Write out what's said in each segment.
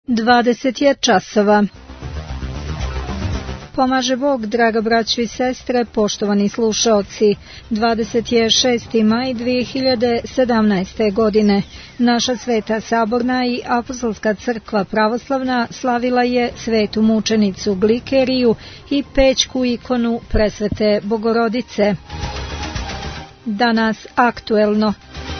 20 je časova. Pomaže Bog, draga braćo i sestre, poštovani slušaoci. 26. maj 2017. godine. Naša Sveta Saborna i Apostolska crkva pravoslavna slavila je svetu mučenicu Glikeriju i pećku ikonu Presvete Bogorodice. Danas aktuelno.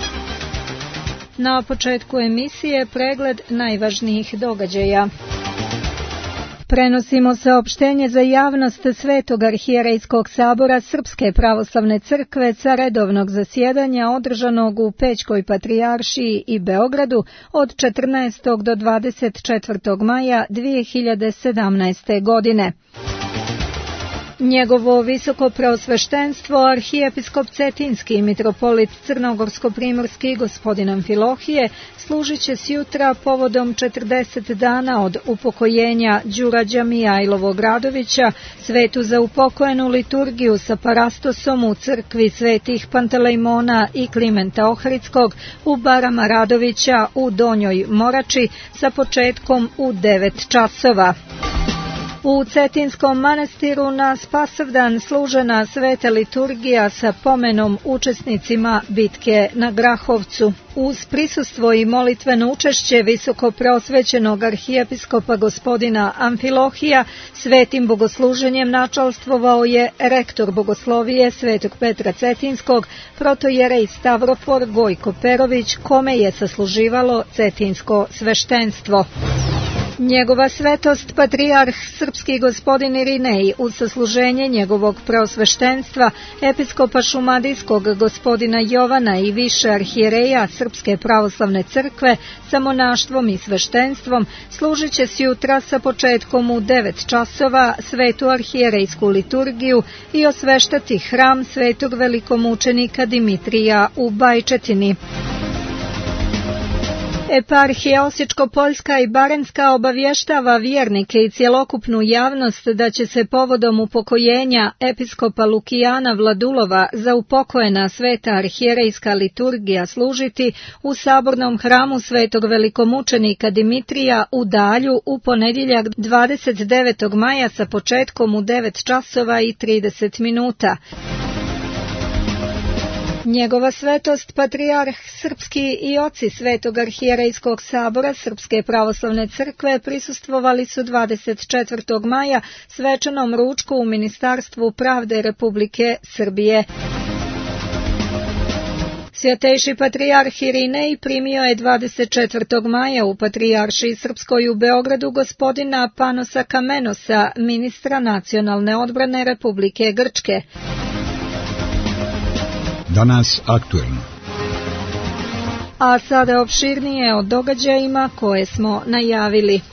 Na početku emisije pregled najvažnijih događaja. Prenosimo saopštenje za javnost Svetog arhijerejskog sabora Srpske pravoslavne crkve sa redovnog zasjedanja održanog u Pećkoj patrijaršiji i Beogradu od 14. do 24. maja 2017. godine. Njegovo visoko preosveštenstvo, arhijepiskop Cetinski i mitropolit Crnogorsko-primorski gospodin Amfilohije služit će sjutra povodom 40 dana od upokojenja Đurađa Mijajlovog Radovića svetu za upokojenu liturgiju sa parastosom u crkvi svetih Pantelejmona i Klimenta Ohridskog u Barama Radovića u Donjoj Morači sa početkom u 9 časova. U Cetinskom manastiru na Spasovdan služena sveta liturgija sa pomenom učesnicima bitke na Grahovcu. Uz prisustvo i molitveno učešće visoko preosvećenog arhijepiskopa gospodina Amfilohija, svetim bogosluženjem načalstvovao je rektor bogoslovije Svetog Petra Cetinskog, protojerej Stavrofor Gojko Perović, kome je sasluživalo cetinsko sveštenstvo. Njegova svetost patrijarh srpski gospodin Irinej uz sasluženje njegovog preosveštenstva episkopa šumadijskog gospodina Jovana i više arhijereja Srpske pravoslavne crkve sa monaštvom i sveštenstvom služit će sjutra sa početkom u 9 časova svetu arhijerejsku liturgiju i osveštati hram svetog velikomučenika Dimitrija u Bajčetini. Eparhija Osječko-Poljska i Baranjska obavještava vjernike i cjelokupnu javnost da će se povodom upokojenja episkopa Lukijana Vladulova za upokojena sveta arhijerejska liturgija služiti u sabornom hramu svetog velikomučenika Dimitrija u Dalju u ponedjeljak 29. maja sa početkom u 9 časova i 30 minuta. Njegova svetost patrijarh srpski i oci Svetog arhijerejskog sabora Srpske pravoslavne crkve prisustvovali su 24. maja svečanom ručku u Ministarstvu pravde Republike Srbije. Svjetejši patrijarh Irinej primio je 24. maja u Patrijaršiji Srpskoj u Beogradu gospodina Panosa Kamenosa, ministra nacionalne odbrane Republike Grčke. Danas aktuelno. A sada opširnije o događajima koje smo najavili.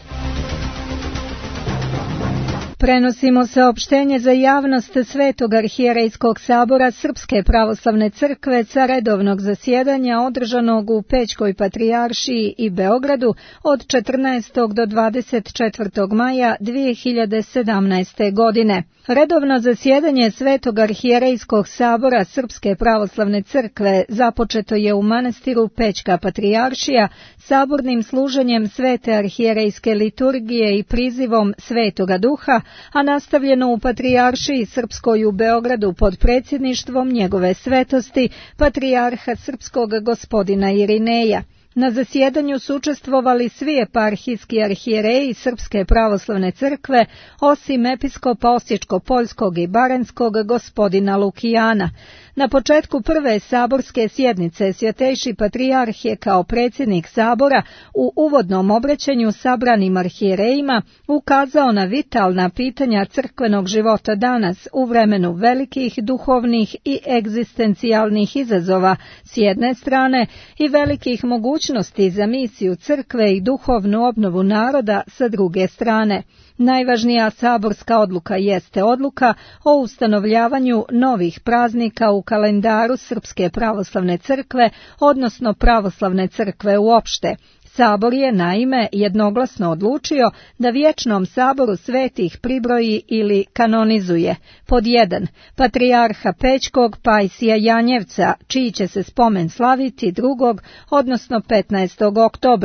Prenosimo saopštenje za javnost Svetog arhijerejskog sabora Srpske pravoslavne crkve sa redovnog zasjedanja održanog u Pećkoj patrijaršiji i Beogradu od 14. do 24. maja 2017. godine. Redovno zasjedanje Svetog arhijerejskog sabora Srpske pravoslavne crkve započeto je u manastiru Pećka patrijaršija sabornim služenjem svete arhijerejske liturgije i prizivom Svetoga Duha, a nastavljeno u Patrijaršiji Srpskoj u Beogradu pod predsjedništvom njegove svetosti, patrijarha srpskog gospodina Irineja. Na zasjedanju su učestvovali svi eparhijski arhijereji Srpske pravoslavne crkve, osim episkopa Osječko-Poljskog i Baranjskog gospodina Lukijana. Na početku prve saborske sjednice svjetejši patrijarh je kao predsjednik sabora u uvodnom obraćanju sabranim arhijerejima ukazao na vitalna pitanja crkvenog života danas u vremenu velikih duhovnih i egzistencijalnih izazova s jedne strane i velikih mogućnosti za misiju crkve i duhovnu obnovu naroda sa druge strane. Najvažnija saborska odluka jeste odluka o ustanovljavanju novih praznika u kalendaru Srpske pravoslavne crkve, odnosno pravoslavne crkve uopšte. Sabor je naime jednoglasno odlučio da vječnom saboru svetih pribroji ili kanonizuje pod 1. Patrijarha Pećkog Pajsija Janjevca, čiji će se spomen slaviti 2. odnosno 15. oktobra.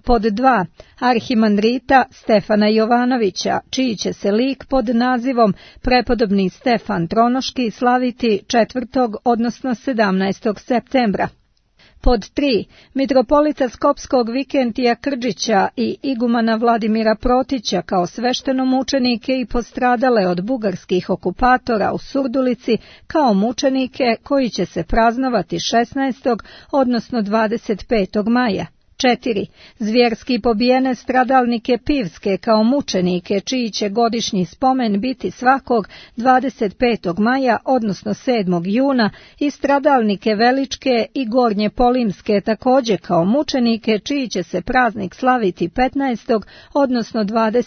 Pod 2. Arhimandrita Stefana Jovanovića, čiji će se lik pod nazivom Prepodobni Stefan Tronoški slaviti 4. odnosno 17. septembra. Pod 3. Mitropolita Skopskog Vikentija Krđića i igumana Vladimira Protića kao sveštenomučenike i postradale od bugarskih okupatora u Surdulici kao mučenike koji će se praznovati 16. odnosno 25. maja. 4. Zvjerski pobijene stradalnike Pivske kao mučenike, čiji će godišnji spomen biti svakog 25. maja, odnosno 7. juna, i stradalnike Veličke i Gornje Polimske također kao mučenike, čiji će se praznik slaviti 15. odnosno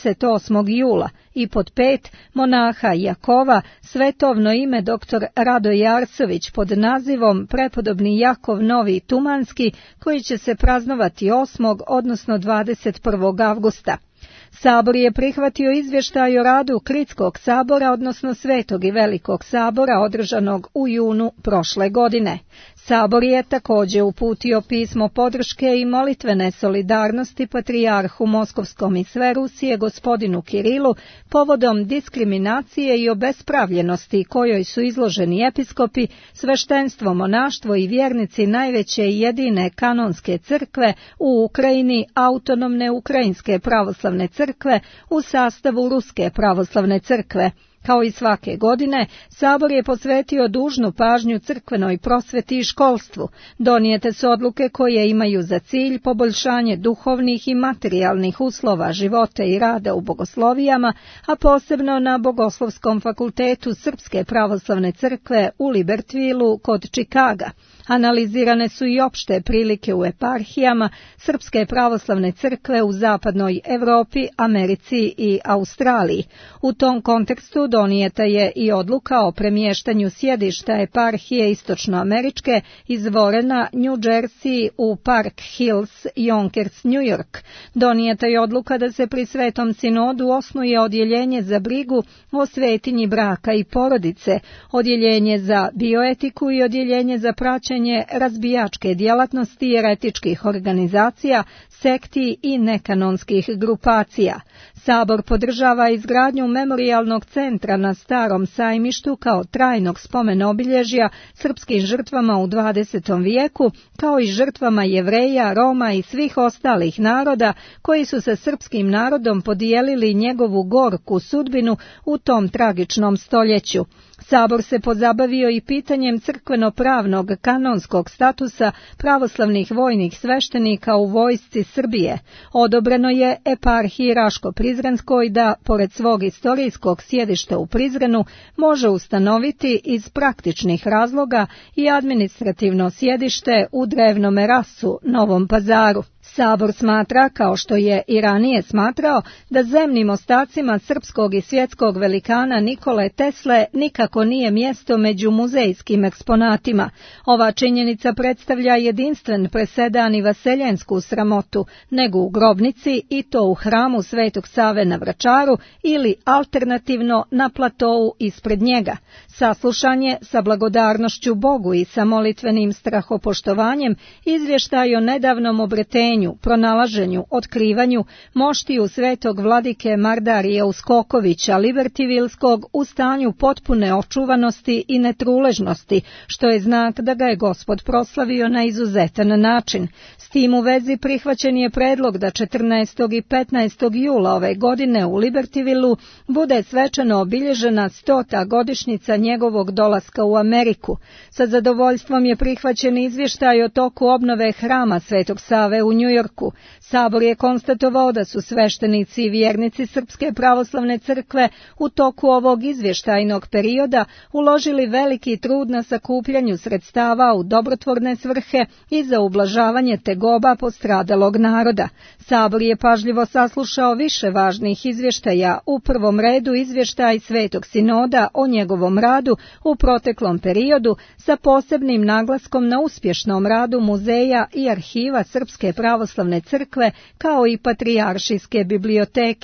28. jula. I pod 5. monaha Jakova, svetovno ime dr. Radoje Arsović pod nazivom Prepodobni Jakov Novi Tumanski, koji će se praznovati 8. odnosno 21. avgusta. Sabor je prihvatio izvještaj o radu Kritskog sabora, odnosno Svetog i Velikog sabora, održanog u junu prošle godine. Sabor je također uputio pismo podrške i molitvene solidarnosti patrijarhu Moskovskom i sve Rusije gospodinu Kirilu povodom diskriminacije i obespravljenosti kojoj su izloženi episkopi, sveštenstvo, monaštvo i vjernici najveće i jedine kanonske crkve u Ukrajini, autonomne Ukrajinske pravoslavne crkve u sastavu Ruske pravoslavne crkve. Kao i svake godine, Sabor je posvetio dužnu pažnju crkvenoj prosveti i školstvu. Donijete su odluke koje imaju za cilj poboljšanje duhovnih i materijalnih uslova života i rada u bogoslovijama, a posebno na Bogoslovskom fakultetu Srpske pravoslavne crkve u Libertvilu kod Čikaga. Analizirane su i opšte prilike u eparhijama Srpske pravoslavne crkve u zapadnoj Europi, Americi i Australiji. U tom kontekstu donijeta je i odluka o premještanju sjedišta eparhije istočnoameričke iz Warrena, New Jersey u Park Hills, Yonkers, New York. Donijeta je odluka da se pri Svetom sinodu osnuje odjeljenje za brigu o svetinji braka i porodice, odjeljenje za bioetiku i odjeljenje za praćenje razbijačke djelatnosti jeretičkih organizacija, sekti i nekanonskih grupacija. Sabor podržava izgradnju memorijalnog centra na Starom sajmištu kao trajnog spomena obilježja srpskim žrtvama u 20. vijeku, kao i žrtvama Jevreja, Roma i svih ostalih naroda koji su sa srpskim narodom podijelili njegovu gorku sudbinu u tom tragičnom stoljeću. Sabor se pozabavio i pitanjem crkveno-pravnog kanonskog statusa pravoslavnih vojnih sveštenika u vojsci Srbije. Odobreno je eparhiji Raško-Prizrenskoj da, pored svog istorijskog sjedišta u Prizrenu, može ustanoviti iz praktičnih razloga i administrativno sjedište u Drevnome Rasu, Novom Pazaru. Sabor smatra, kao što je i ranije smatrao, da zemnim ostacima srpskog i svjetskog velikana Nikole Tesle nikako nije mjesto među muzejskim eksponatima. Ova činjenica predstavlja jedinstven presedan i vaseljensku sramotu, nego u grobnici i to u hramu Svetog Save na Vračaru ili alternativno na platovu ispred njega. Saslušanje sa blagodarnošću Bogu i sa molitvenim strahopoštovanjem izvještaj o nedavnom obretenju, pronalaženju, otkrivanju moštiju svetog vladike Mardarija Uskokovića Libertivilskog u stanju potpune očuvanosti i netruležnosti, što je znak da ga je Gospod proslavio na izuzetan način. S tim u vezi prihvaćen je predlog da 14. i 15. jula ove godine u Libertivilu bude svečano obilježena 100. godišnjica njegovog dolaska u Ameriku. Sa zadovoljstvom je prihvaćen izvještaj o toku obnove hrama Svetog Save u New Yorku. Sabor je konstatovao da su sveštenici i vjernici Srpske pravoslavne crkve u toku ovog izvještajnog perioda uložili veliki trud na sakupljanju sredstava u dobrotvorne svrhe i za ublažavanje tegoba postradalog naroda. Sabor je pažljivo saslušao više važnih izvještaja, u prvom redu izvještaj Svetog sinoda o njegovom radu u proteklom periodu sa posebnim naglaskom na uspješnom radu muzeja i arhiva Srpske pravoslavne crkve kao i patrijaršijske biblioteke.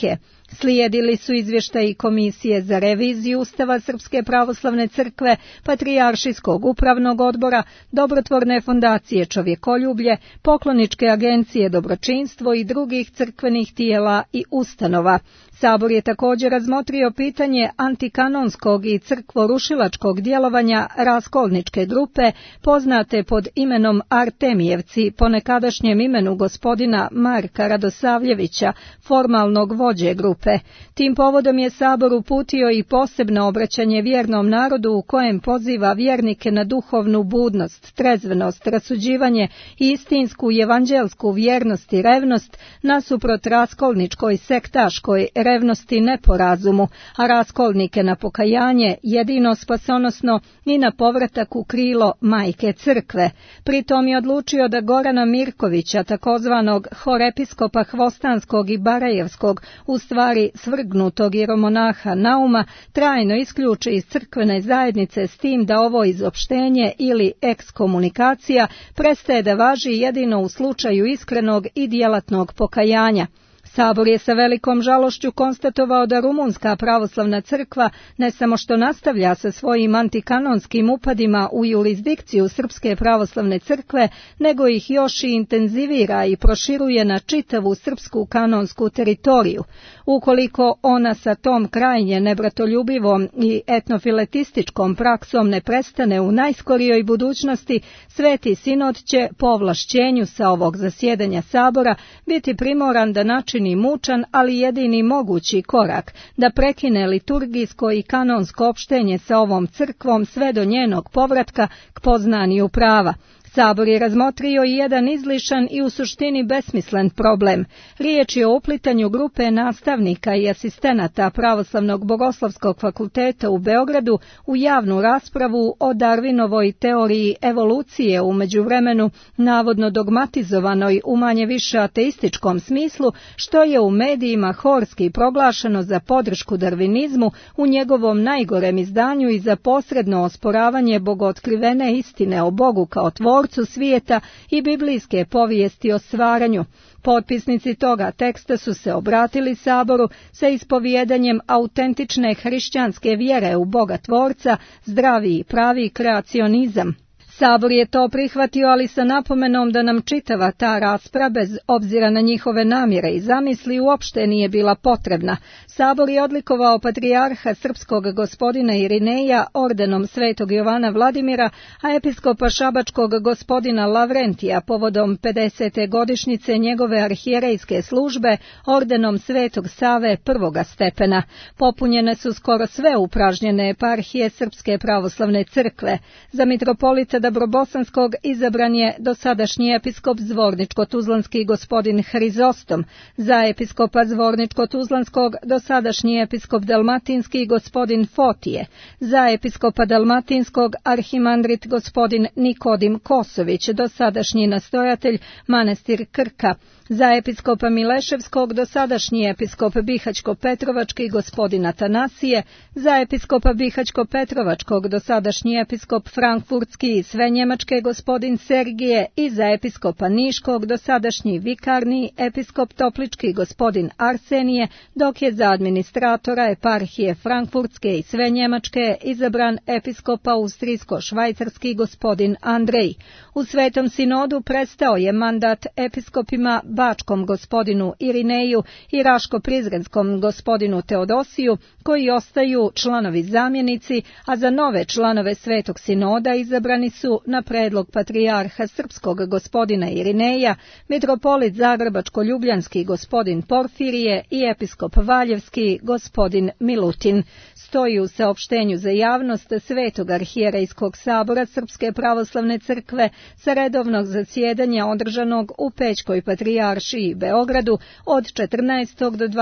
Slijedili su izvještaji Komisije za reviziju Ustava Srpske pravoslavne crkve, Patrijaršijskog upravnog odbora, Dobrotvorne fondacije Čovjekoljublje, Pokloničke agencije Dobročinstvo i drugih crkvenih tijela i ustanova. Sabor je također razmotrio pitanje antikanonskog i crkvorušilačkog djelovanja raskolničke grupe, poznate pod imenom Artemijevci, po nekadašnjem imenu gospodina Marka Radosavljevića, formalnog vođe grupe. Tim povodom je Sabor uputio i posebno obraćanje vjernom narodu u kojem poziva vjernike na duhovnu budnost, trezvenost, rasuđivanje i istinsku i evanđelsku vjernost i revnost nasuprot raskolničkoj sektaškoj revnosti neporazumu, a raskolnike na pokajanje, jedino spasonosno i na povratak u krilo majke crkve. Pritom je odlučio da Gorana Mirkovića, takozvanog horepiskopa Hvostanskog i Barajevskog, u stvari svrgnutog jeromonaha Nauma, trajno isključi iz crkvene zajednice s tim da ovo izopštenje ili ekskomunikacija prestaje da važi jedino u slučaju iskrenog i djelatnog pokajanja. Sabor je sa velikom žalošću konstatovao da Rumunska pravoslavna crkva ne samo što nastavlja sa svojim antikanonskim upadima u jurisdikciju Srpske pravoslavne crkve, nego ih još i intenzivira i proširuje na čitavu srpsku kanonsku teritoriju. Ukoliko ona sa tom krajnje nebratoljubivom i etnofiletističkom praksom ne prestane u najskorijoj budućnosti, Sveti sinod će po ovlašćenju sa ovog zasjedanja Sabora biti primoran da načini mučan, ali jedini mogući korak, da prekine liturgijsko i kanonsko opštenje sa ovom crkvom sve do njenog povratka k poznanju prava. Sabor je razmotrio i jedan izlišan i u suštini besmislen problem. Riječ je o uplitanju grupe nastavnika i asistenata Pravoslavnog bogoslovskog fakulteta u Beogradu u javnu raspravu o Darwinovoj teoriji evolucije u međuvremenu navodno dogmatizovanoj u manje više ateističkom smislu, što je u medijima horski proglašeno za podršku darvinizmu u njegovom najgorem izdanju i za posredno osporavanje bogootkrivene istine o Bogu kao tvorcu svijeta i biblijske povijesti o stvaranju. Potpisnici toga teksta su se obratili Saboru sa ispovjedanjem autentične hrišćanske vjere u Boga tvorca, zdravi i pravi kreacionizam. Sabor je to prihvatio, ali sa napomenom da nam čitava ta rasprava, bez obzira na njihove namjere i zamisli, uopšte nije bila potrebna. Sabor je odlikovao patrijarha srpskog gospodina Irineja ordenom Svetog Jovana Vladimira, a episkopa šabačkog gospodina Lavrentija povodom 50. godišnjice njegove arhijerejske službe ordenom Svetog Save prvoga stepena. Popunjene su skoro sve upražnjene eparhije Srpske pravoslavne crkve. Za mitropolita Dabrobosanskog izabran je dosadašnji episkop Zvorničko-Tuzlanski gospodin Hrizostom, za episkopa Zvorničko-Tuzlanskog dosadašnji episkop Dalmatinski gospodin Fotije, za episkopa Dalmatinskog arhimandrit gospodin Nikodim Kosović, dosadašnji nastojatelj manastir Krka, za episkopa Mileševskog dosadašnji episkop Bihaćko-Petrovački gospodin Atanasije, za episkopa Bihaćko-Petrovačkog dosadašnji episkop Frankfurtski i Svenjemačke gospodin Sergije i za episkopa Niškog dosadašnji vikarni episkop Toplički gospodin Arsenije, dok je za administratora eparhije Frankfurtske i Svenjemačke izabran episkop Austrijsko-švajcarski gospodin Andrej. U Svetom sinodu prestao je mandat episkopima Bačkom gospodinu Irineju i Raško-Prizrenskom gospodinu Teodosiju, koji ostaju članovi zamjenici, a za nove članove Svetog sinoda izabrani su na predlog patrijarha srpskog gospodina Irineja, mitropolit Zagrebačko-Ljubljanski gospodin Porfirije i episkop Valjevski gospodin Milutin. Stoji u saopštenju za javnost Svetog arhijerejskog sabora Srpske pravoslavne crkve sa redovnog zasjedanja održanog u Pećkoj patrijaršiji Beogradu od 14. do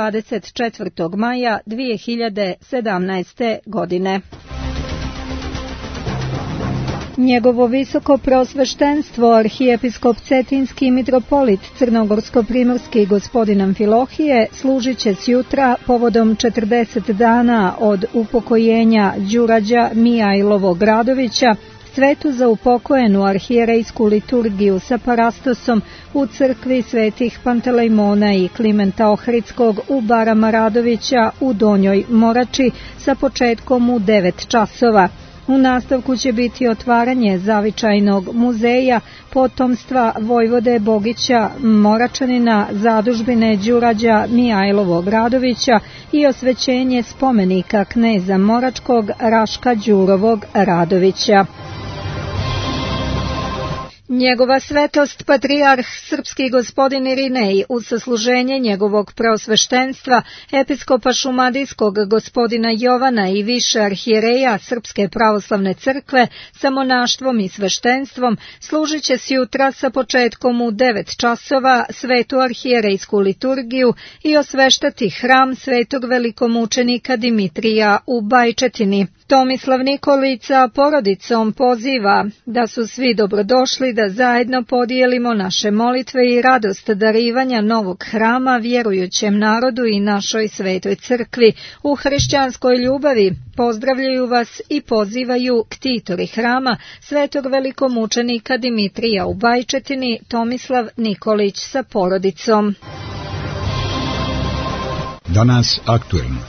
24. maja 2017. godine. Njegovo visoko preosveštenstvo arhijepiskop Cetinski mitropolit Crnogorsko-primorski gospodin Amfilohije služit će sjutra povodom 40 dana od upokojenja Đurađa Mijailovo Gradovića Svetu za upokojenu arhijerejsku liturgiju sa parastosom u crkvi svetih Pantelejmona i Klimenta Ohridskog u Barama Radovića u Donjoj Morači sa početkom u 9 časova. U nastavku će biti otvaranje zavičajnog muzeja potomstva Vojvode Bogića Moračanina, zadužbine Đurađa Mijajlovog Radovića i osvećenje spomenika kneza Moračkog Raška Đurovog Radovića. Njegova svetost patrijarh srpski gospodin Irinej uz sasluženje njegovog preosveštenstva episkopa šumadijskog gospodina Jovana i više arhijereja Srpske pravoslavne crkve sa monaštvom i sveštenstvom služit će sjutra sa početkom u 9 časova svetu arhijerejsku liturgiju i osveštati hram svetog velikomučenika Dimitrija u Bajčetini. Tomislav Nikolić sa porodicom poziva da su svi dobrodošli da zajedno podijelimo naše molitve i radost darivanja novog hrama vjerujućem narodu i našoj svetoj crkvi. U hrišćanskoj ljubavi pozdravljaju vas i pozivaju ktitori hrama svetog velikomučenika Dimitrija u Bajčetini, Tomislav Nikolić sa porodicom. Danas aktuelno.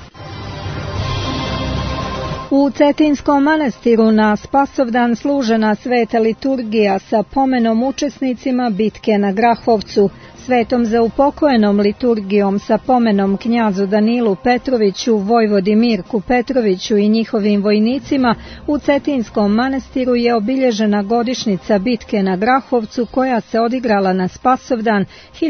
U Cetinskom manastiru na Spasovdan služena sveta liturgija sa pomenom učesnicima bitke na Grahovcu. Svetom za upokojenom liturgijom sa pomenom knjazu Danilu Petroviću, vojvodi Mirku Petroviću i njihovim vojnicima u Cetinskom manastiru je obilježena godišnjica bitke na Grahovcu koja se odigrala na Spasovdan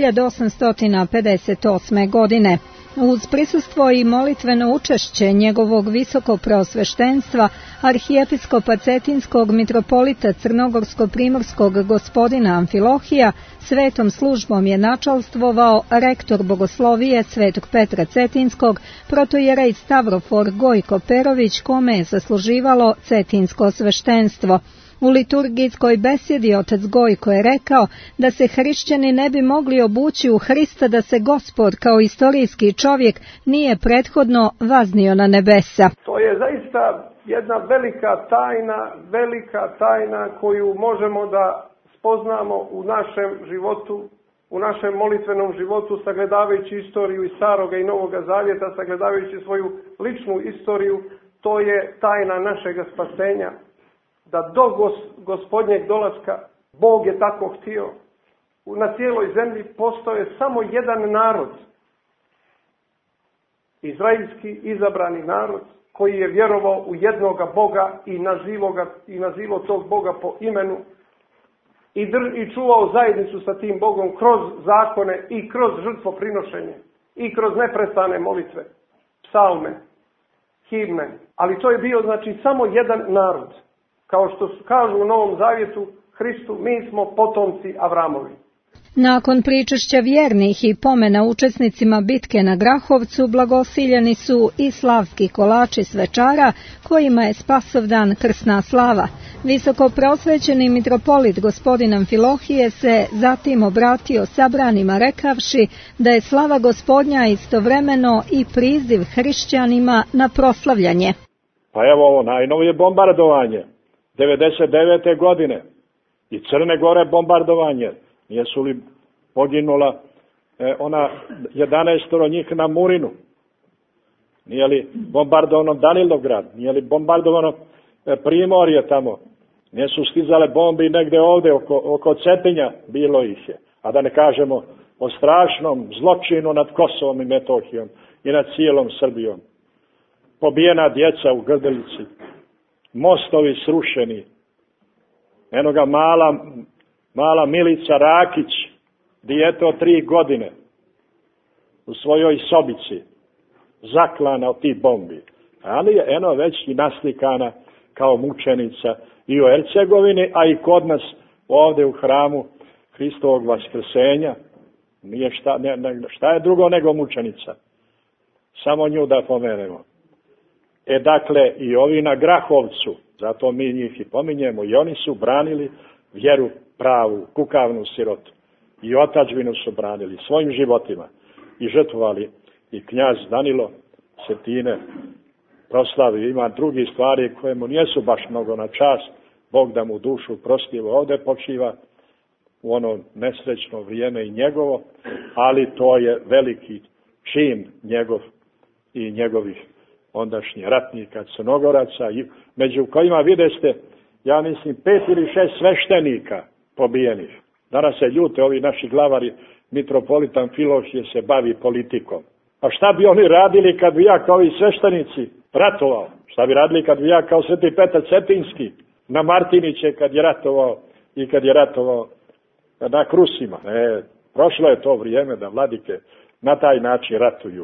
1858. godine. Uz prisustvo i molitveno učešće njegovog visokopreosveštenstva, arhijepiskopa Cetinskog mitropolita Crnogorsko-primorskog gospodina Amfilohija, svetom službom je načalstvovao rektor bogoslovije Svetog Petra Cetinskog, protojerej Stavrofor Gojko Perović, kome je zasluživalo cetinsko sveštenstvo. U liturgijskoj besjedi otac Gojko je rekao da se hrišćani ne bi mogli obući u Hrista da se Gospod kao istorijski čovjek nije prethodno vaznio na nebesa. To je zaista jedna velika tajna koju možemo da spoznamo u našem životu, u našem molitvenom životu, sagledavajući istoriju i Staroga i Novoga Zavjeta, sagledavajući svoju ličnu istoriju. To je tajna našega spasenja. Da do gospodnjeg dolaska Bog je tako htio. Na cijeloj zemlji postoje samo jedan narod, izraelski izabrani narod, koji je vjerovao u jednoga Boga i nazivao tog Boga po imenu i čuvao zajednicu sa tim Bogom kroz zakone i kroz žrtvoprinošenje i kroz neprestane molitve, psalme, himne. Ali to je bio samo jedan narod. Kao što kažu u Novom Zavjetu Hristu, mi smo potomci Avramovi. Nakon pričešća vjernih i pomena učesnicima bitke na Grahovcu blagosiljeni su i slavski kolači svečara, kojima je Spasovdan krsna slava. Visoko preosvećeni mitropolit gospodin Amfilohije se zatim obratio sabranima rekavši da je slava Gospodnja istovremeno i priziv hrišćanima na proslavljanje. Pa evo ovo najnovije bombardovanje 99. godine i Crne Gore bombardovanje. Nijesu li poginula ona 11 njih na Murinu? Nije li bombardovano Danilograd? Nije li bombardovano Primorje tamo? Nijesu stizale bombi negdje ovdje oko Cetinja? Bilo ih je. A da ne kažemo o strašnom zločinu nad Kosovom i Metohijom i nad cijelom Srbijom. Pobijena djeca u Grdelici. Mostovi srušeni. Enoga mala Milica Rakić, dijete od 3 godine, u svojoj sobici, zaklana od tih bombi. Ali je već i naslikana kao mučenica i u Hercegovini, a i kod nas ovdje u hramu Hristovog vaskrsenja. Nije šta je drugo nego mučenica. Samo nju da pomenemo. Dakle, i ovi na Grahovcu, zato mi njih i pominjemo, i oni su branili vjeru pravu, kukavnu sirotu. I otadžbinu su branili svojim životima i žrtvovali. I knjaz Danilo Setine proslavi, ima drugi stvari koje mu nijesu baš mnogo na čast, Bog da mu dušu prostivo, ovdje počiva u ono nesrećno vrijeme i njegovo, ali to je veliki čin njegov i njegovih ondašnjih ratnika, crnogoraca, i među kojima videste, ja mislim, 5 ili 6 sveštenika pobijenih. Danas se ljute ovi naši glavari, mitropolitan Amfilohije se bavi politikom. A šta bi oni radili kad bi ja kao ovi sveštenici ratovao? Šta bi radili kad bi ja kao Sveti Petar Cetinski na Martiniće kad je ratovao i kad je ratovao na Krusima? Prošlo je to vrijeme da vladike na taj način ratuju.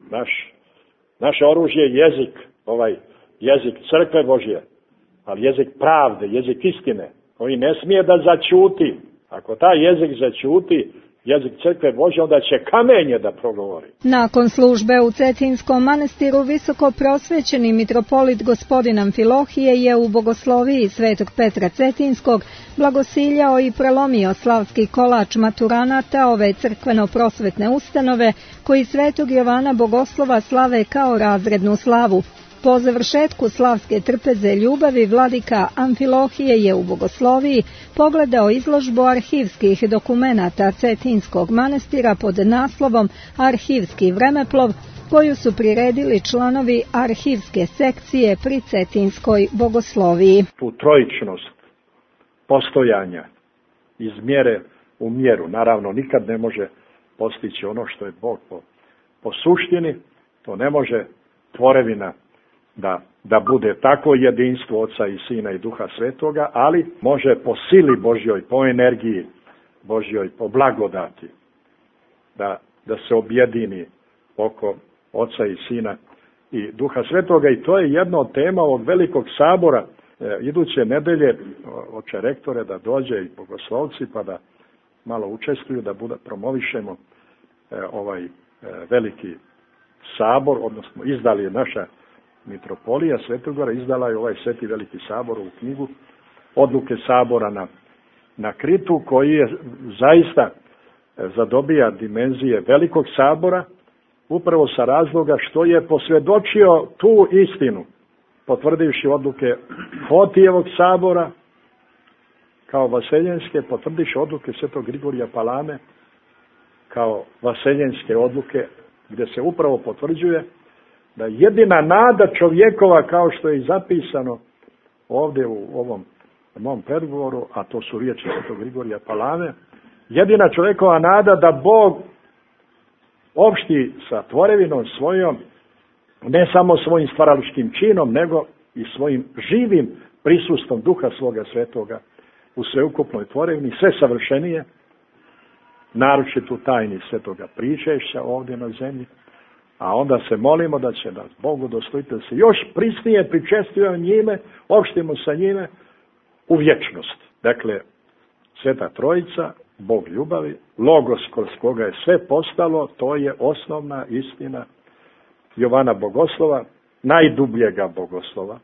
Naše oružje je jezik, jezik crkve Božje, ali jezik pravde, jezik istine, koji ne smije da začuti. Ako taj jezik začuti, jezik crkve Božje, onda će kamenje da progovori. Nakon službe u Cetinskom manastiru visoko prosvećeni mitropolit gospodin Amfilohije je u bogosloviji Svetog Petra Cetinskog blagosiljao i prelomio slavski kolač maturanata ove crkveno-prosvetne ustanove koji Svetog Jovana Bogoslova slave kao razrednu slavu. Po završetku slavske trpeze ljubavi vladika Amfilohije je u bogosloviji pogledao izložbu arhivskih dokumenata Cetinskog manastira pod naslovom Arhivski vremeplov, koju su priredili članovi arhivske sekcije pri Cetinskoj bogosloviji. Tu trojičnost postojanja iz mjere u mjeru, naravno nikad ne može postići ono što je Bog po suštini, to ne može tvorevina da bude tako jedinstvo Oca i Sina i Duha Svetoga, ali može po sili Božjoj, po energiji Božjoj, po blagodati, da se objedini oko Oca i Sina i Duha Svetoga. I to je jedna od tema ovog velikog sabora. Iduće nedelje oče rektore da dođe i bogoslovci pa da malo učestvuju, da promovišemo ovaj veliki sabor, odnosno izdali je naša mitropolija Svetogora, izdala je ovaj Sveti veliki sabor u knjigu Odluke sabora na Kritu, koji je zaista zadobija dimenzije velikog sabora, upravo sa razloga što je posvjedočio tu istinu, potvrdivši odluke Fotijevog sabora kao vaseljenske, potvrdivši odluke Svetog Grigorija Palame kao vaseljenske odluke, gdje se upravo potvrđuje da jedina nada čovjekova, kao što je i zapisano ovdje u ovom mom predgovoru, a to su riječi Svetog Grigorija Palame, jedina čovjekova nada da Bog opšti sa tvorevinom svojom, ne samo svojim stvaralačkim činom, nego i svojim živim prisustvom Duha svoga Svetoga u sveukupnoj tvorevini, sve savršenije, naročito u tajni Svetoga pričešća ovdje na zemlji, a onda se molimo da će nas Bog udostojiti da se još prisnije pričestvujemo njime, opštimo sa njime u vječnost. Dakle, Sveta Trojica, Bog ljubavi, Logos kroz koga je sve postalo, to je osnovna istina Jovana Bogoslova, najdubljega bogoslova.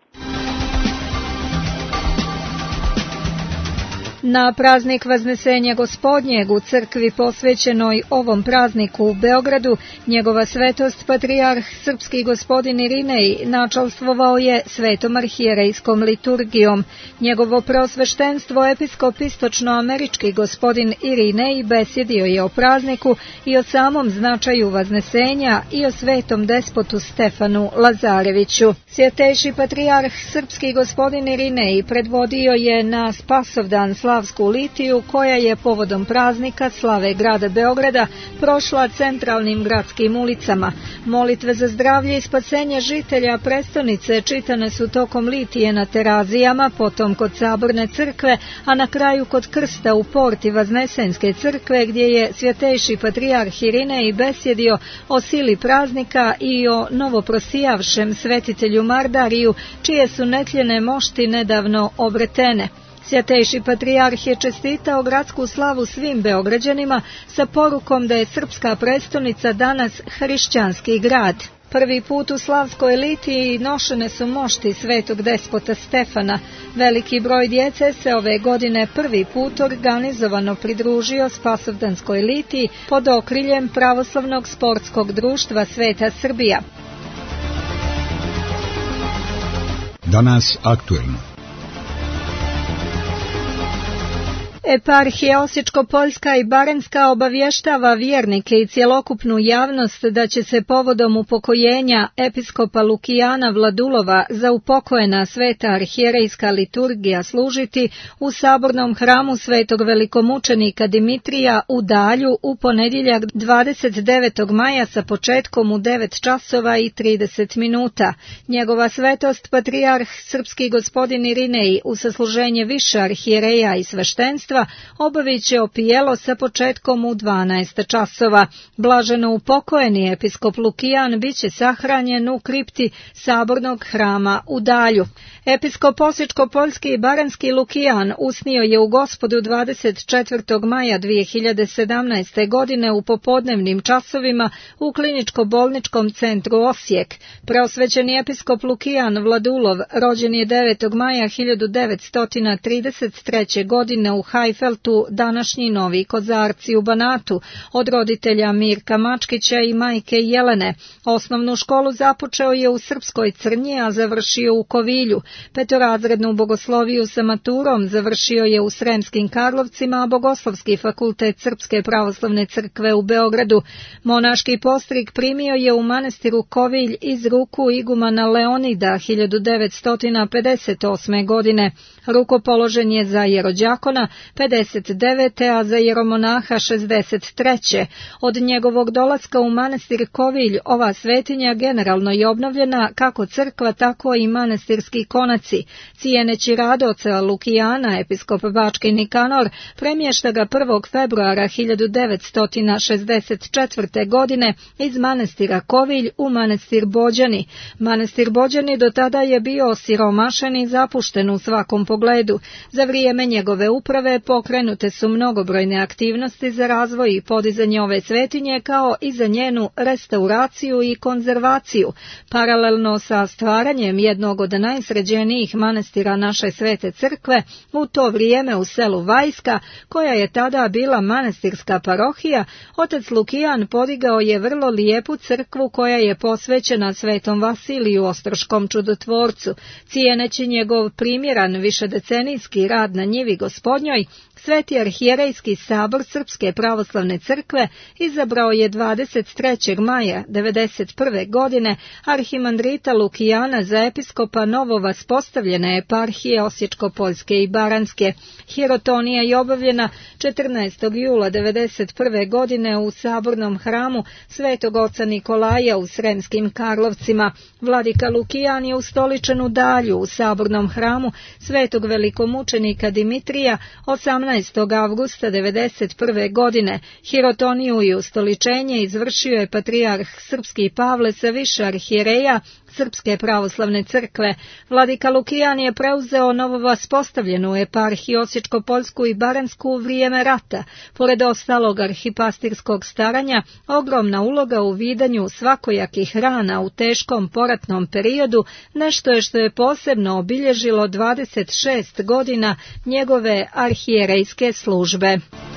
Na praznik Vaznesenja Gospodnjeg u crkvi posvećenoj ovom prazniku u Beogradu, njegova svetost patrijarh srpski gospodin Irinej načalstvovao je svetom arhijerejskom liturgijom. Njegovo preosveštenstvo episkop istočnoamerički gospodin Irinej besjedio je o prazniku i o samom značaju Vaznesenja i o svetom despotu Stefanu Lazareviću. Svjetejši patrijarh srpski gospodin Irinej predvodio je na Spasovdan slavsku litiju koja je povodom praznika slave grada Beograda prošla centralnim gradskim ulicama. Molitve za zdravlje i spasenje žitelja prestonice čitane su tokom litije na Terazijama, potom kod Saborne crkve, a na kraju kod krsta u porti Vaznesenske crkve gdje je svjetejši patrijarh Irinej besjedio o sili praznika i o novoprosijavšem svetitelju Mardariju, čije su netljene mošti nedavno obretene. Svjetejši patrijarh je čestitao gradsku slavu svim Beograđanima sa porukom da je srpska prestonica danas hrišćanski grad. Prvi put u slavskoj litiji nošene su mošti svetog despota Stefana. Veliki broj djece se ove godine prvi put organizovano pridružio Spasovdanskoj litiji pod okriljem Pravoslavnog sportskog društva Sveta Srbija. Danas aktuelno. Eparhija Osječko-Poljska i Baranjska obavještava vjernike i cjelokupnu javnost da će se povodom upokojenja episkopa Lukijana Vladulova za upokojena sveta arhijerejska liturgija služiti u sabornom hramu svetog velikomučenika Dimitrija u Dalju u ponedjeljak 29. maja sa početkom u 9 časova i 30 minuta. Njegova svetost patrijarh srpski gospodin Irinej u sasluženje više arhijereja i sveštenstva obavit će opijelo sa početkom u 12 časova. Blaženo upokojeni episkop Lukijan bit će sahranjen u kripti sabornog hrama u Dalju. Episkop Osječko-Poljski i Baranjski Lukijan usnio je u Gospodu 24. maja 2017. godine u popodnevnim časovima u kliničko-bolničkom centru Osijek. Preosvećeni episkop Lukijan Vladulov rođen je 9. maja 1933. godine u Hajfeltu, današnji Novi Kozarci u Banatu, od roditelja Mirka Mačkića i majke Jelene. Osnovnu školu započeo je u Srpskoj Crnji, a završio u Kovilju. Petorazrednu bogosloviju sa maturom završio je u Sremskim Karlovcima, a Bogoslovski fakultet Srpske pravoslavne crkve u Beogradu. Monaški postrig primio je u manastiru Kovilj iz ruku igumana Leonida 1958. godine. Rukopoložen je za jerođakona 59. a za jeromonaha 63. Od njegovog dolaska u manastir Kovilj ova svetinja generalno je obnovljena kako crkva, tako i manastirski konaci. Cijeneći rad oca Lukijana, episkop Bački Nikanor premješta ga 1. februara 1964. godine iz manastira Kovilj u manastir Bođani. Manastir Bođani do tada je bio osiromašen i zapušten u svakom pogledu. Za vrijeme njegove uprave pokrenute su mnogobrojne aktivnosti za razvoj i podizanje ove svetinje, kao i za njenu restauraciju i konzervaciju. Paralelno sa stvaranjem jednog od najsređenijih manastira naše svete crkve, u to vrijeme u selu Vajska, koja je tada bila manastirska parohija, otac Lukijan podigao je vrlo lijepu crkvu koja je posvećena svetom Vasiliju Ostroškom čudotvorcu. Cijeneći njegov primjeran višedecenijski rad na njivi Gospodnjoj, Sveti arhijerejski sabor Srpske pravoslavne crkve izabrao je 23. maja 1991. godine arhimandrita Lukijana za episkopa novovaspostavljene eparhije Osječko-Poljske i Baranjske. Hirotonija je obavljena 14. jula 1991. godine u sabornom hramu Svetog oca Nikolaja u Sremskim Karlovcima. Vladika Lukijan je ustoličen u Dalju u sabornom hramu Svetog velikomučenika Dimitrija 18. avgusta 1991. godine. Hirotoniju i ustoličenje izvršio je patrijarh srpski Pavle sa više arhijereja Srpske pravoslavne crkve. Vladika Lukijan je preuzeo novovaspostavljenu eparhiju Osječko-Poljsku i Baranjsku u vrijeme rata. Pored ostalog arhipastirskog staranja, ogromna uloga u vidanju svakojakih rana u teškom poratnom periodu, nešto je što je posebno obilježilo 26 godina njegove arhijerejske službe.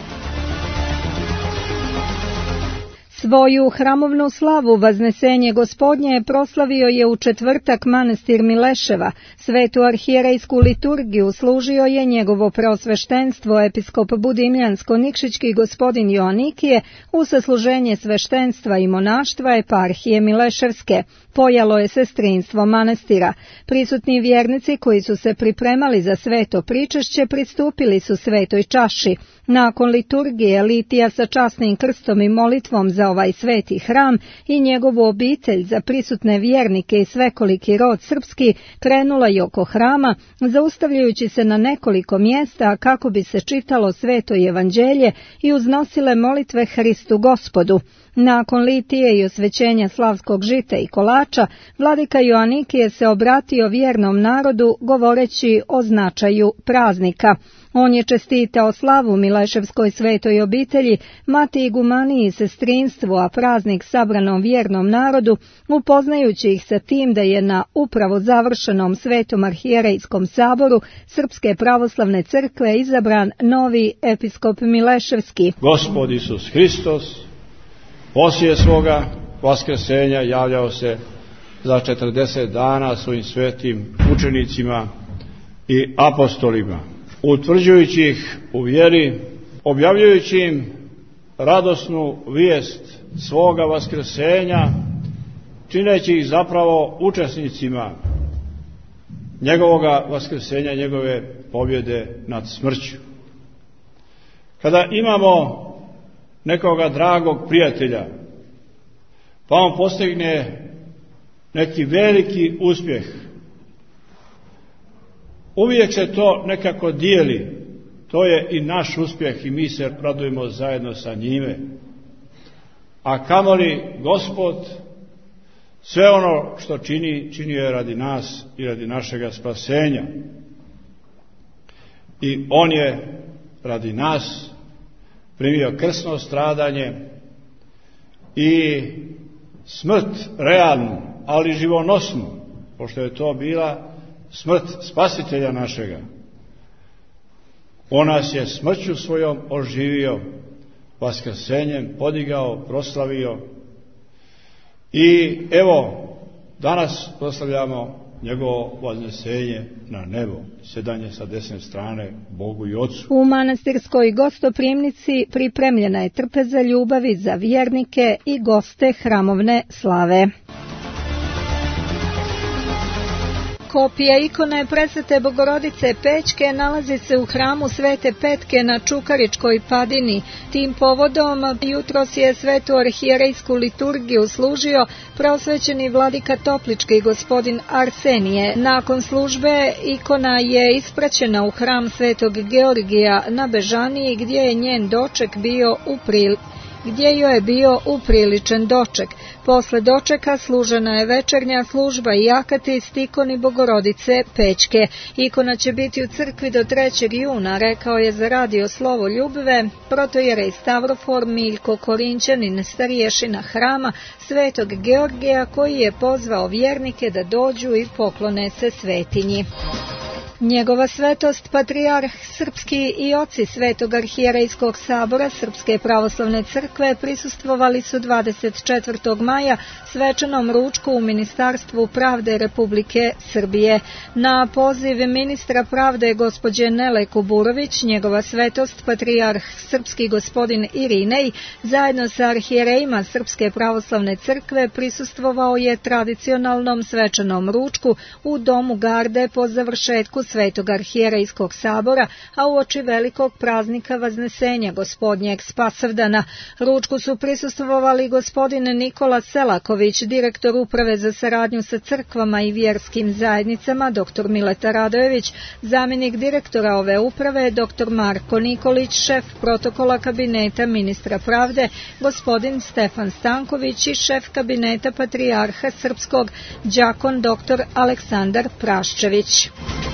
Svoju hramovnu slavu Vaznesenje Gospodnje proslavio je u četvrtak manastir Mileševa. Svetu arhijerejsku liturgiju služio je njegovo preosveštenstvo episkop Budimljansko-Nikšićki gospodin Joanikije u sasluženje sveštenstva i monaštva eparhije Mileševske. Pojalo je sestrinstvo manastira. Prisutni vjernici koji su se pripremali za sveto pričešće pristupili su svetoj čaši. Nakon liturgije litija sa časnim krstom i molitvom za ovaj sveti hram i njegovu obitelj za prisutne vjernike i svekoliki rod srpski krenula je oko hrama, zaustavljajući se na nekoliko mjesta kako bi se čitalo sveto evanđelje i uznosile molitve Hristu Gospodu. Nakon litije i osvećenja slavskog žita i kolača, vladika Joanikije se obratio vjernom narodu govoreći o značaju praznika. On je čestitao slavu Mileševskoj svetoj obitelji, mati igumaniji i sestrinstvu, a praznik sabranom vjernom narodu, upoznajući ih sa tim da je na upravo završenom svetom arhijerejskom saboru Srpske pravoslavne crkve izabran novi episkop Mileševski. Gospod Isus Hristos poslije svoga vaskrsenja javljao se za 40 dana svojim svetim učenicima i apostolima utvrđujući ih u vjeri, objavljujući im radosnu vijest svoga vaskrsenja, čineći ih zapravo učesnicima njegovoga vaskrsenja, njegove pobjede nad smrću. Kada imamo nekoga dragog prijatelja, pa on postigne neki veliki uspjeh, uvijek se to nekako dijeli. To je i naš uspjeh i mi se radujemo zajedno sa njime. A kamoli Gospod sve ono što čini je radi nas i radi našega spasenja. I on je radi nas primio krsno stradanje i smrt realnu, ali živonosnu, pošto je to bila smrt spasitelja našega. On nas je smrću svojom oživio, vaskrsenjem podigao, proslavio. I evo, danas proslavljamo njegovo vaznesenje na nebo, sjedanje sa desne strane Bogu i Otcu. U manastirskoj gostoprimnici pripremljena je trpeza ljubavi za vjernike i goste hramovne slave. Kopija ikone Presvete Bogorodice Pećke nalazi se u hramu Svete Petke na Čukaričkoj padini. Tim povodom jutros je svetu arhijerejsku liturgiju služio preosvećeni vladika Toplički gospodin Arsenije. Nakon službe ikona je ispraćena u hram Svetog Georgija na Bežaniji, gdje joj je bio upriličen doček. Posle dočeka služena je večernja služba i akatist ikoni Bogorodice Pećke. Ikona će biti u crkvi do 3. juna, rekao je za radio Slovo Ljubve protojerej Stavrofor Miljko Korinćanin, starješina hrama Svetog Georgija, koji je pozvao vjernike da dođu i poklone se svetinji. Njegova svetost, patrijarh srpski i oci Svetog arhijerejskog sabora Srpske pravoslavne crkve prisustvovali su 24. maja svečanom ručku u Ministarstvu pravde Republike Srbije. Na poziv ministra pravde gospođe Nele Kuburović, njegova svetost, patrijarh srpski gospodin Irinej, zajedno sa arhijerejima Srpske pravoslavne crkve prisustvovao je tradicionalnom svečanom ručku u Domu Garde po završetku Svetog arhijerejskog sabora, a uoči velikog praznika Vaznesenja Gospodnjeg Spasavdana. Ručku su prisustvovali gospodin Nikola Selaković, direktor Uprave za saradnju sa crkvama i vjerskim zajednicama, dr. Mileta Radojević, zamjenik direktora ove uprave, dr. Marko Nikolić, šef protokola kabineta ministra pravde, gospodin Stefan Stanković i šef kabineta patrijarha srpskog, đakon dr. Aleksandar Praščević.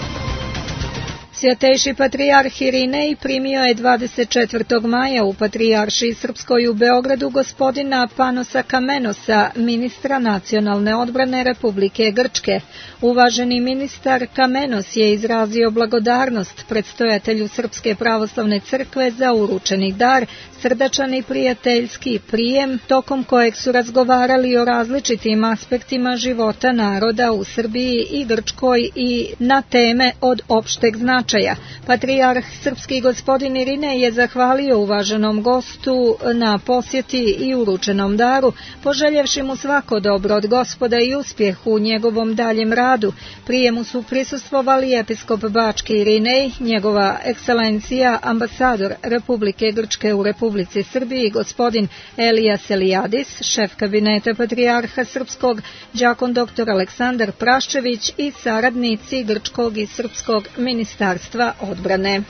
Svjatejši patrijarh Irinej primio je 24. maja u Patrijaršiji Srpskoj u Beogradu gospodina Panosa Kamenosa, ministra nacionalne odbrane Republike Grčke. Uvaženi ministar Kamenos je izrazio blagodarnost predstojatelju Srpske pravoslavne crkve za uručeni dar, srdačan i prijateljski prijem, tokom kojeg su razgovarali o različitim aspektima života naroda u Srbiji i Grčkoj i na teme od opšteg značaja. Patrijarh srpski gospodin Irinej je zahvalio uvaženom gostu na posjeti i uručenom daru, poželjevši mu svako dobro od Gospoda i uspjeh u njegovom daljem radu. Prijemu su prisustvovali episkop Bački Irinej, njegova ekscelencija ambasador Republike Grčke u Republici Srbiji gospodin Elija Selijadis, šef kabineta patrijarha srpskog, đakon dr. Aleksandar Praščević i saradnici grčkog i srpskog ministarstva odbrane.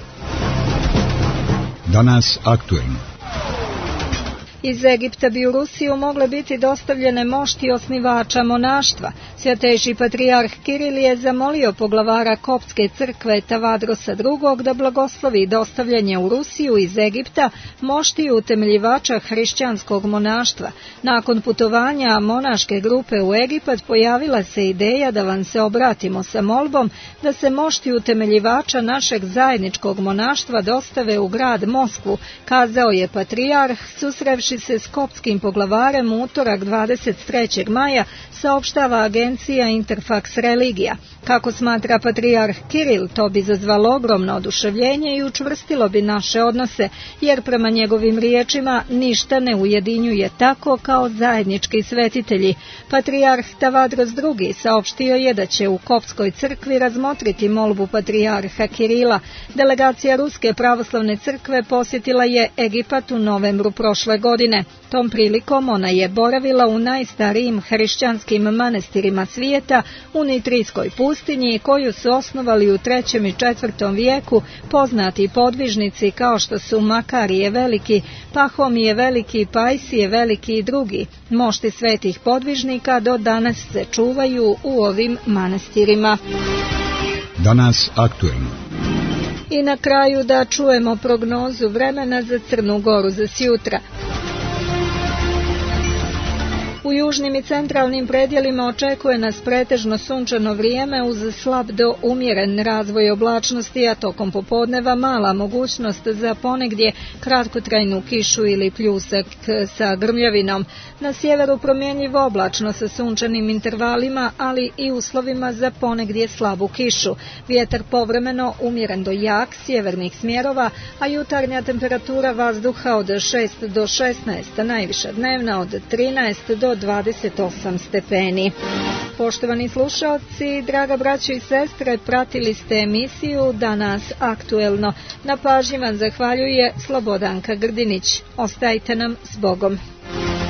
Danas aktuelno. Iz Egipta bi u Rusiju mogle biti dostavljene mošti osnivača monaštva. Svjatejši patrijarh Kiril je zamolio poglavara Koptske crkve Tavadrosa II. Da blagoslovi dostavljanje u Rusiju iz Egipta mošti utemeljivača hrišćanskog monaštva. Nakon putovanja monaške grupe u Egipat pojavila se ideja da vam se obratimo sa molbom da se mošti utemeljivača našeg zajedničkog monaštva dostave u grad Moskvu, kazao je patrijarh susrevši se s koptskim poglavarem u utorak 23. maja, saopštava agencija agencija Interfax Religija. Kako smatra patrijarh Kiril, to bi izazvalo ogromno oduševljenje i učvrstilo bi naše odnose, jer prema njegovim riječima ništa ne ujedinjuje tako kao zajednički svetitelji. Patrijarh Tavadros II saopštio je da će u Koptskoj crkvi razmotriti molbu patrijarha Kirila. Delegacija Ruske pravoslavne crkve posjetila je Egipat u novembru prošle godine. Tom prilikom ona je boravila u najstarijim hrišćanskim manastirima svijeta, u Nitrijskoj pustinji, koju su osnovali u 3. i 4. vijeku poznati podvižnici kao što su Makarije Veliki, Pahomije Veliki, Pajsije Veliki i drugi. Mošti svetih podvižnika do danas se čuvaju u ovim manastirima. Danas aktuelno. I na kraju da čujemo prognozu vremena za Crnu Goru za sjutra. U južnim i centralnim predjelima očekuje nas pretežno sunčano vrijeme uz slab do umjeren razvoj oblačnosti, a tokom popodneva mala mogućnost za ponegdje kratkotrajnu kišu ili pljusak sa grmljavinom. Na sjeveru promjenjivo oblačno sa sunčanim intervalima, ali i uslovima za ponegdje slabu kišu. Vjetar povremeno umjeren do jak sjevernih smjerova, a jutarnja temperatura vazduha od 6 do 16, najviša dnevna od 13 do 28 stepeni. Poštovani slušalci, draga braćo i sestre, pratili ste emisiju Danas aktuelno. Na pažnji vam zahvaljuje Slobodanka Grdinić. Ostajte nam s Bogom.